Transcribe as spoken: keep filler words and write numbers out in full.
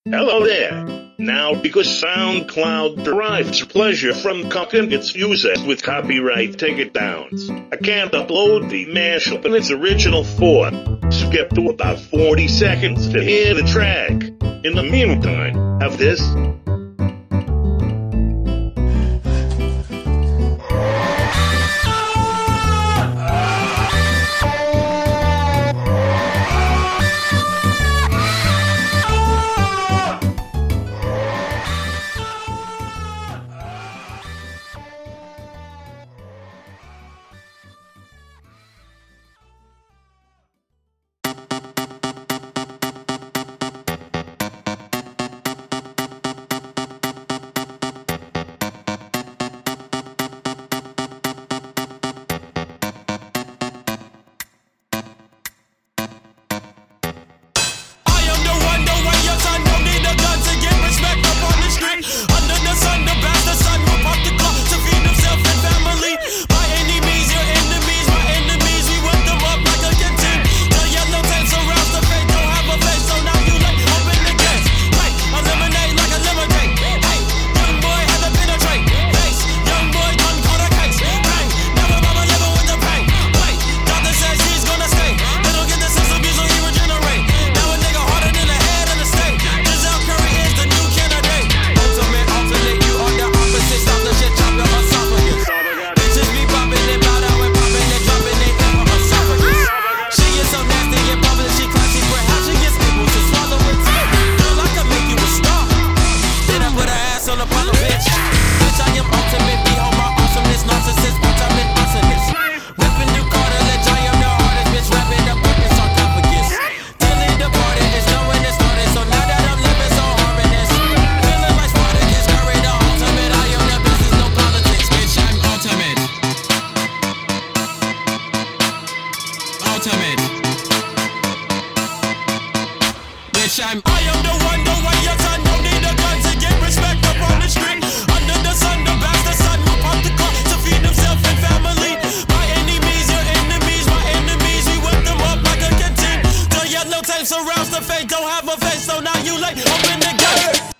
Hello there. Now, because SoundCloud derives pleasure from content its users with copyright takedowns, I can't upload the mashup in its original form. Skip to about forty seconds to hear the track. In the meantime, have this. Bitch, I'm